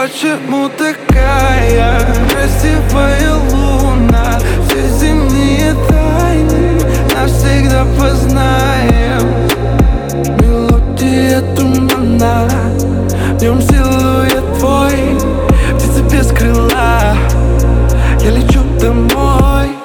почему такая красивая луна? Все земные тайны навсегда познаем. Мелодия тумана, в нем силуэт твой, птица без крыла. Я лечу домой.